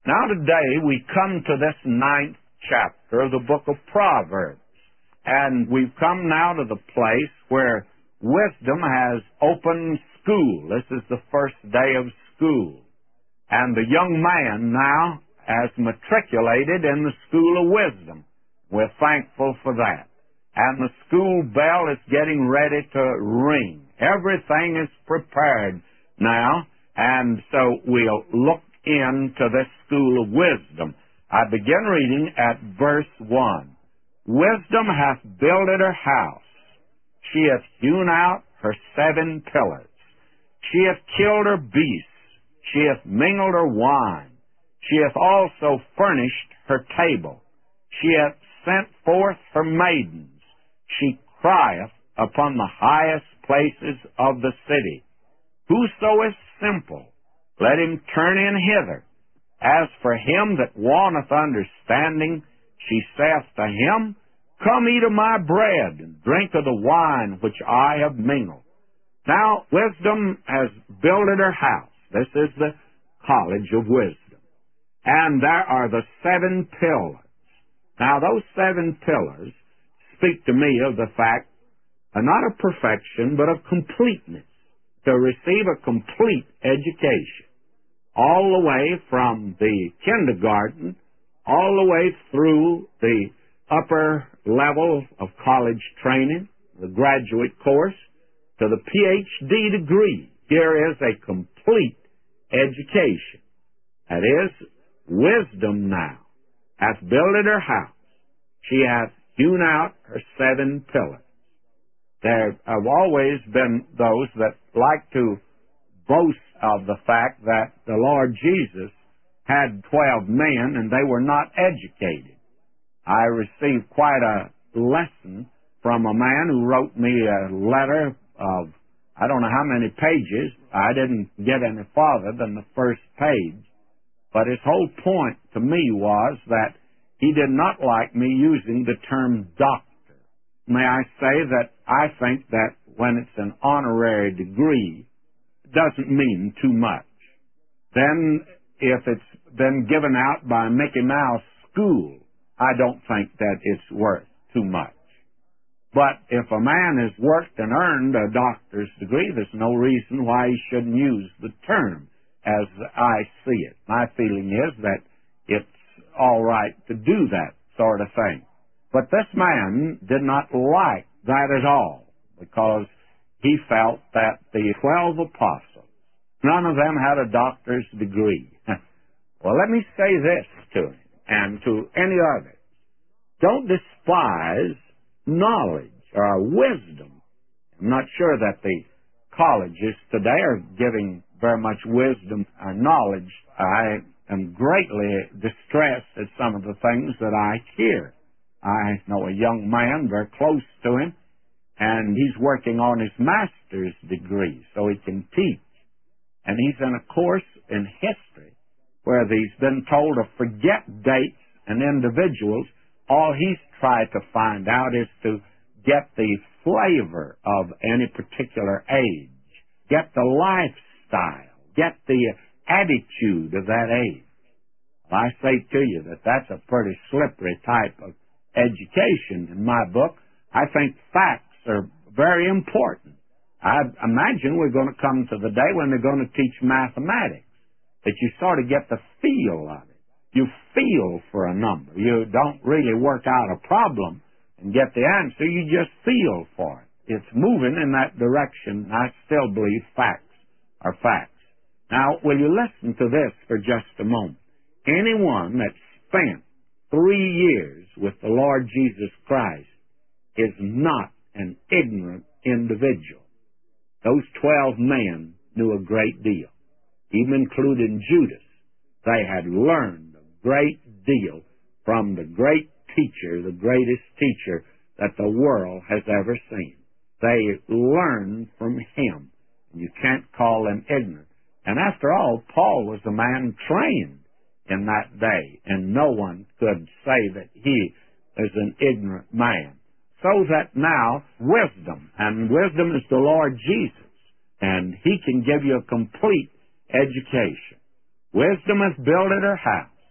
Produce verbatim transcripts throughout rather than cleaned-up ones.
Now today we come to this ninth chapter of the book of Proverbs. And we've come now to the place where wisdom has opened school. This is the first day of school. And the young man now has matriculated in the school of wisdom. We're thankful for that. And the school bell is getting ready to ring. Everything is prepared now. And so we'll look into this school of wisdom. I begin reading at verse one. Wisdom hath builded her house. She hath hewn out her seven pillars. She hath killed her beasts. She hath mingled her wine. She hath also furnished her table. She hath sent forth her maidens. She crieth upon the highest places of the city. Whoso is simple, let him turn in hither. As for him that wanteth understanding, she saith to him, Come eat of my bread, and drink of the wine which I have mingled. Now, wisdom has builded her house. This is the college of wisdom. And there are the seven pillars. Now, those seven pillars speak to me of the fact, uh, not of perfection, but of completeness. To receive a complete education. All the way from the kindergarten, all the way through the upper level of college training, the graduate course, to the P H D degree. Here is a complete education. That is, wisdom now hath builded her house. She hath hewn out her seven pillars. There have always been those that like to boast of the fact that the Lord Jesus had twelve men and they were not educated. I received quite a lesson from a man who wrote me a letter of, I don't know how many pages. I didn't get any farther than the first page. But his whole point to me was that he did not like me using the term doctor. May I say that I think that when it's an honorary degree, it doesn't mean too much. Then if it's been given out by Mickey Mouse School, I don't think that it's worth too much. But if a man has worked and earned a doctor's degree, there's no reason why he shouldn't use the term as I see it. My feeling is that it's all right to do that sort of thing. But this man did not like that at all, because he felt that the twelve apostles, none of them had a doctor's degree. Well, let me say this to him and to any others. Don't despise knowledge or wisdom. I'm not sure that the colleges today are giving very much wisdom or knowledge. I am greatly distressed at some of the things that I hear. I know a young man very close to him, and he's working on his master's degree so he can teach. And he's in a course in history where he's been told to forget dates and individuals. All he's tried to find out is to get the flavor of any particular age, get the lifestyle, get the attitude of that age. Well, I say to you that that's a pretty slippery type of education in my book. I think facts are very important. I imagine we're going to come to the day when they're going to teach mathematics, that you sort of get the feel of it. You feel for a number. You don't really work out a problem and get the answer. You just feel for it. It's moving in that direction. I still believe facts are facts. Now, will you listen to this for just a moment? Anyone that spent three years with the Lord Jesus Christ is not an ignorant individual. Those twelve men knew a great deal, even including Judas. They had learned a great deal from the great teacher, the greatest teacher that the world has ever seen. They learned from him. You can't call them ignorant. And after all, Paul was a man trained in that day, and no one could say that he is an ignorant man. So that now, wisdom, and wisdom is the Lord Jesus, and he can give you a complete education. Wisdom hath builded her house.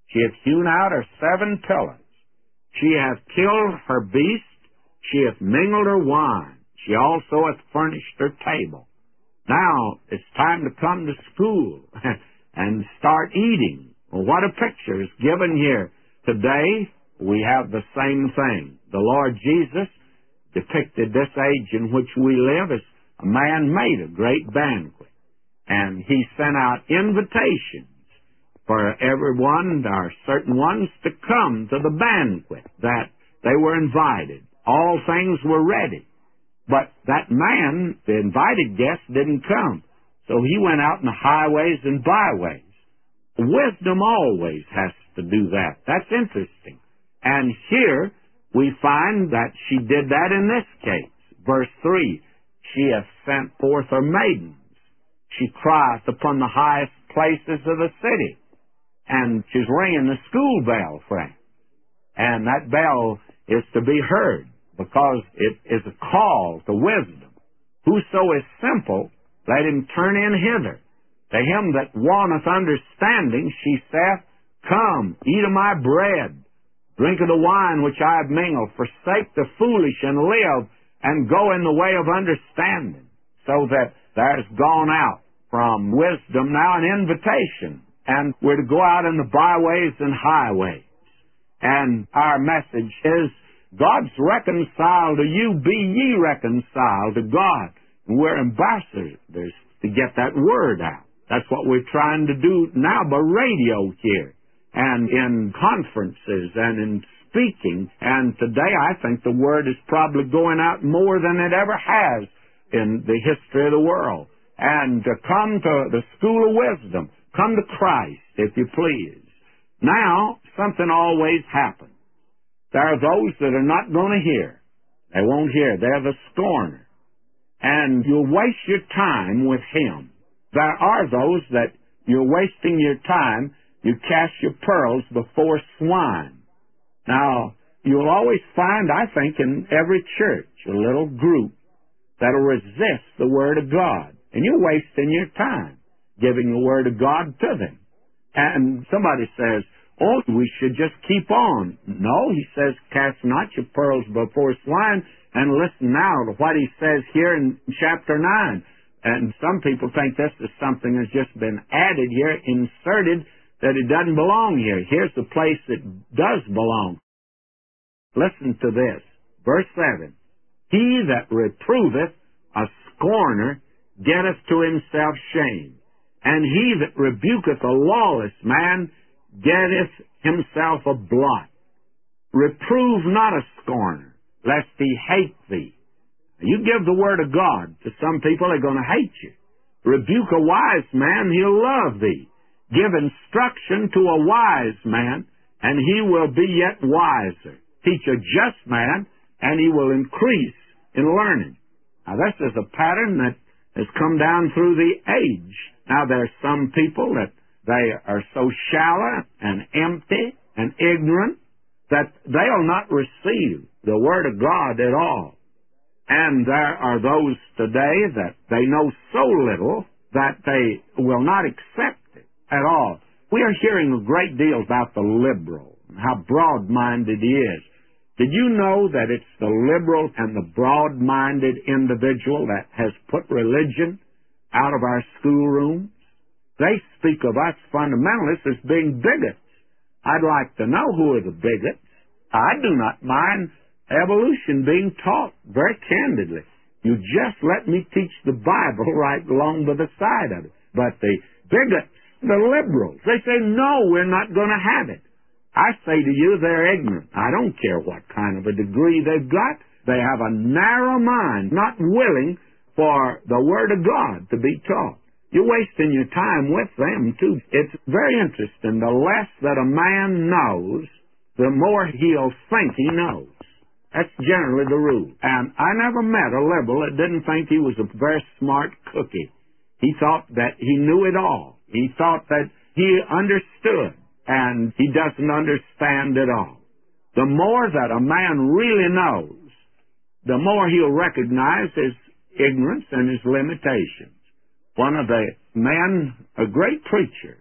She hath hewn out her seven pillars. She hath killed her beast. She hath mingled her wine. She also hath furnished her table. Now it's time to come to school and start eating. Well, what a picture is given here. Today, we have the same thing. The Lord Jesus depicted this age in which we live as a man made a great banquet. And he sent out invitations for everyone, or certain ones, to come to the banquet, that they were invited. All things were ready. But that man, the invited guest, didn't come. So he went out in the highways and byways. Wisdom always has to do that. That's interesting. And here we find that she did that in this case. Verse three, she hath sent forth her maidens. She crieth upon the highest places of the city. And she's ringing the school bell, friend. And that bell is to be heard, because it is a call to wisdom. Whoso is simple, let him turn in hither. To him that wanteth understanding, she saith, Come, eat of my bread, drink of the wine which I have mingled, forsake the foolish, and live, and go in the way of understanding. So that there's gone out from wisdom now an invitation, and we're to go out in the byways and highways. And our message is, God's reconciled to you, be ye reconciled to God. And we're ambassadors to get that word out. That's what we're trying to do now by radio here, and in conferences, and in speaking. And today I think the word is probably going out more than it ever has in the history of the world. And to come to the school of wisdom, come to Christ, if you please. Now, something always happens. There are those that are not going to hear. They won't hear. They're the scorner. And you'll waste your time with him. There are those that you're wasting your time, you cast your pearls before swine. Now, you'll always find, I think, in every church, a little group that'll resist the Word of God. And you're wasting your time giving the Word of God to them. And somebody says, oh, we should just keep on. No, he says, cast not your pearls before swine. And listen now to what he says here in chapter nine. And some people think this is something that's just been added here, inserted, that it doesn't belong here. Here's the place that does belong. Listen to this. Verse seven. He that reproveth a scorner getteth to himself shame, and he that rebuketh a lawless man getteth himself a blot. Reprove not a scorner, lest he hate thee. You give the word of God to some people, they're going to hate you. Rebuke a wise man, he'll love thee. Give instruction to a wise man, and he will be yet wiser. Teach a just man, and he will increase in learning. Now, this is a pattern that has come down through the age. Now, there's some people that they are so shallow and empty and ignorant that they'll not receive the Word of God at all. And there are those today that they know so little that they will not accept it at all. We are hearing a great deal about the liberal and how broad-minded he is. Did you know that it's the liberal and the broad-minded individual that has put religion out of our schoolrooms? They speak of us fundamentalists as being bigots. I'd like to know who are the bigots. I do not mind evolution being taught very candidly. You just let me teach the Bible right along by the side of it. But the bigots, the liberals, they say, no, we're not going to have it. I say to you, they're ignorant. I don't care what kind of a degree they've got. They have a narrow mind, not willing for the Word of God to be taught. You're wasting your time with them, too. It's very interesting. The less that a man knows, the more he'll think he knows. That's generally the rule. And I never met a liberal that didn't think he was a very smart cookie. He thought that he knew it all. He thought that he understood, and he doesn't understand it all. The more that a man really knows, the more he'll recognize his ignorance and his limitations. One of the men, a great preacher,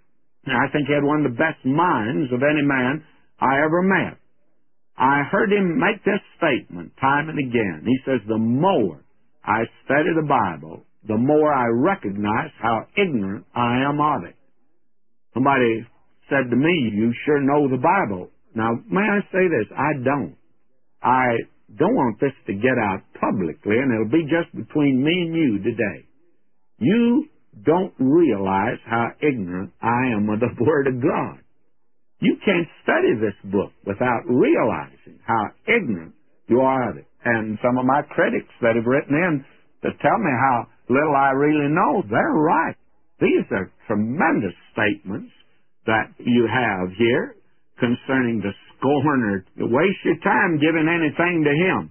I think he had one of the best minds of any man I ever met. I heard him make this statement time and again. He says, the more I study the Bible, the more I recognize how ignorant I am of it. Somebody said to me, you sure know the Bible. Now, may I say this? I don't. I don't want this to get out publicly, and it'll be just between me and you today. You don't realize how ignorant I am of the Word of God. You can't study this book without realizing how ignorant you are of it. And some of my critics that have written in to tell me how little I really know, they're right. These are tremendous statements that you have here concerning the scorner. Waste your time giving anything to him.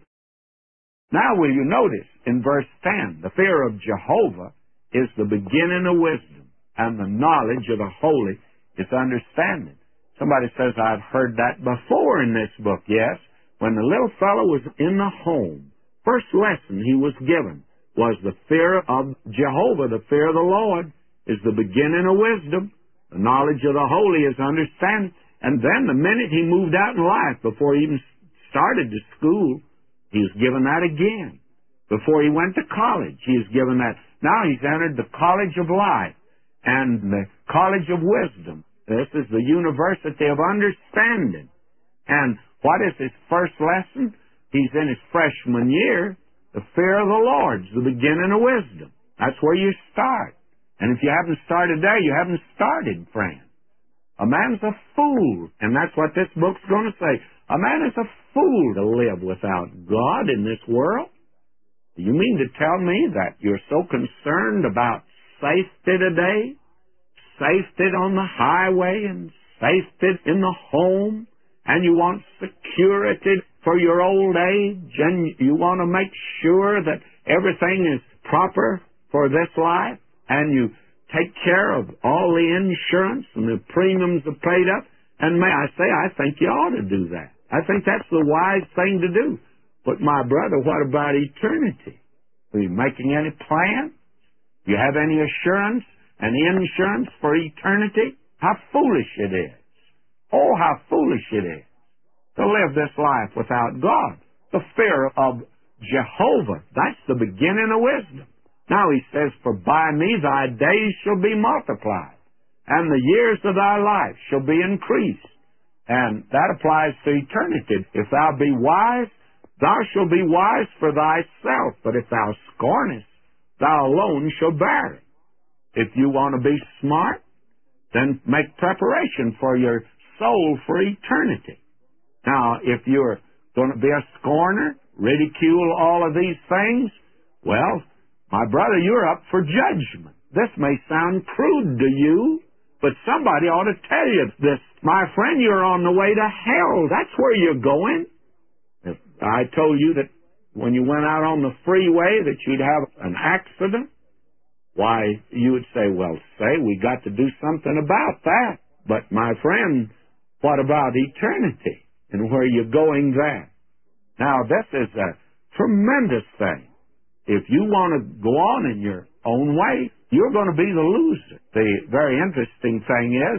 Now will you notice in verse ten, the fear of Jehovah is the beginning of wisdom, and the knowledge of the holy is understanding. Somebody says, I've heard that before in this book. Yes, when the little fellow was in the home, first lesson he was given was the fear of Jehovah. The fear of the Lord is the beginning of wisdom. The knowledge of the holy is understanding. And then the minute he moved out in life, before he even started to school, he was given that again. Before he went to college, he was given that. Now he's entered the college of life and the college of wisdom. This is the university of understanding. And what is his first lesson? He's in his freshman year. The fear of the Lord is the beginning of wisdom. That's where you start. And if you haven't started there, you haven't started, friend. A man's a fool, and that's what this book's going to say. A man is a fool to live without God in this world. Do you mean to tell me that you're so concerned about safety today? Safety on the highway and safety in the home, and you want security for your old age, and you want to make sure that everything is proper for this life, and you take care of all the insurance and the premiums are paid up. And may I say, I think you ought to do that. I think that's the wise thing to do. But my brother, what about eternity? Are you making any plans? Do you have any assurance and insurance for eternity? How foolish it is. Oh, how foolish it is to live this life without God. The fear of Jehovah, that's the beginning of wisdom. Now he says, for by me thy days shall be multiplied, and the years of thy life shall be increased. And that applies to eternity. If thou be wise, thou shalt be wise for thyself. But if thou scornest, thou alone shalt bear it. If you want to be smart, then make preparation for your soul for eternity. Now, if you're going to be a scorner, ridicule all of these things, well, my brother, you're up for judgment. This may sound crude to you, but somebody ought to tell you this. My friend, you're on the way to hell. That's where you're going. If I told you that when you went out on the freeway that you'd have an accident, why, you would say, well, say, we got to do something about that. But my friend, what about eternity and where you're going there? Now, this is a tremendous thing. If you want to go on in your own way, you're going to be the loser. The very interesting thing is,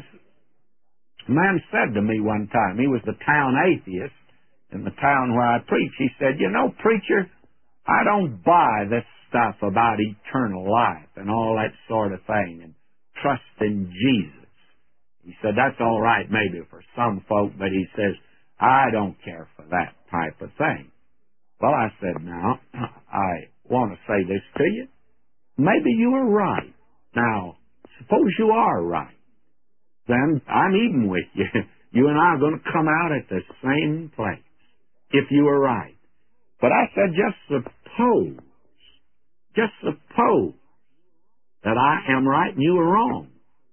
a man said to me one time, he was the town atheist in the town where I preach. He said, you know, preacher, I don't buy this stuff about eternal life and all that sort of thing and trust in Jesus. He said, that's all right maybe for some folk, but he says, I don't care for that type of thing. Well, I said, now, I want to say this to you. Maybe you are right. Now, suppose you are right. Then I'm even with you. You and I are going to come out at the same place if you are right. But I said, just suppose, just suppose that I am right and you are wrong.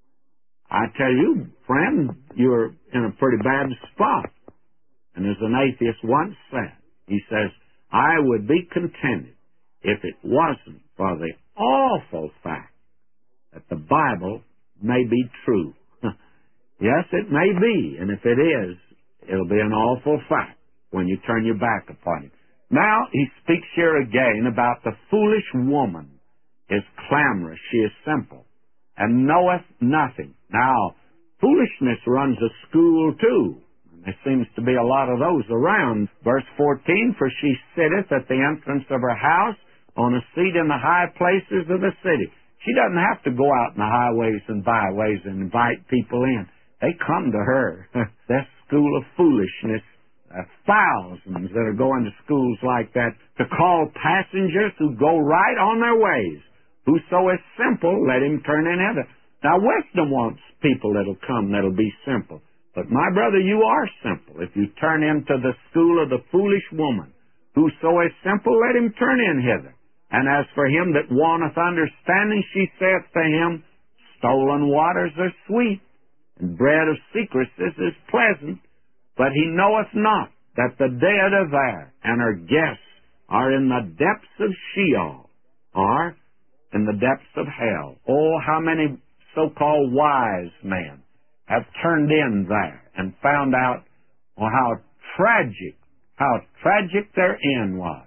I tell you, friend, you're in a pretty bad spot. And as an atheist once said, he says, I would be contented if it wasn't for the awful fact that the Bible may be true. Yes, it may be, and if it is, it'll be an awful fact when you turn your back upon it. Now, he speaks here again about the foolish woman is clamorous, she is simple, and knoweth nothing. Now, Foolishness runs a school too. There seems to be a lot of those around. Verse fourteen, for she sitteth at the entrance of her house on a seat in the high places of the city. She doesn't have to go out in the highways and byways and invite people in. They come to her. That school of foolishness. Uh, thousands that are going to schools like that to call passengers who go right on their ways. Whoso is simple, let him turn in hither. Now, wisdom wants people that'll come that'll be simple. But, my brother, you are simple. If you turn into the school of the foolish woman, whoso is simple, let him turn in hither. And as for him that wanteth understanding, she saith to him, stolen waters are sweet, and bread of secrecies is pleasant. But he knoweth not that the dead are there, and her guests are in the depths of Sheol, or in the depths of hell. Oh, how many so-called wise men have turned in there and found out well, how tragic, how tragic their end was.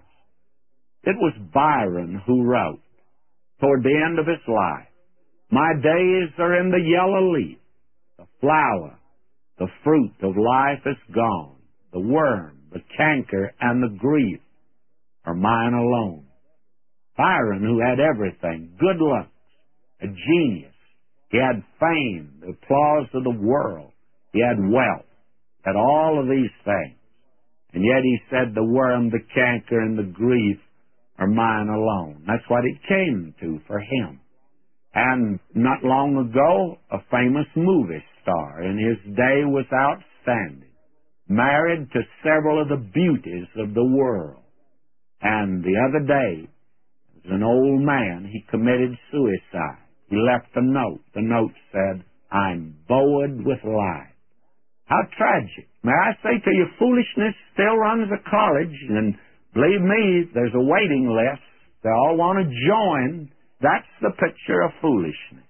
It was Byron who wrote, toward the end of his life, my days are in the yellow leaf, the flower, the fruit of life is gone. The worm, the canker, and the grief are mine alone. Byron, who had everything, good looks, a genius. He had fame, the applause of the world. He had wealth, had all of these things. And yet he said the worm, the canker, and the grief are mine alone. That's what it came to for him. And not long ago, a famous movie star in his day was outstanding, married to several of the beauties of the world. And the other day, as an old man, he committed suicide. He left a note. The note said, I'm bowed with life. How tragic. May I say to you, foolishness still runs a college, and believe me, there's a waiting list. They all want to join. That's the picture of foolishness.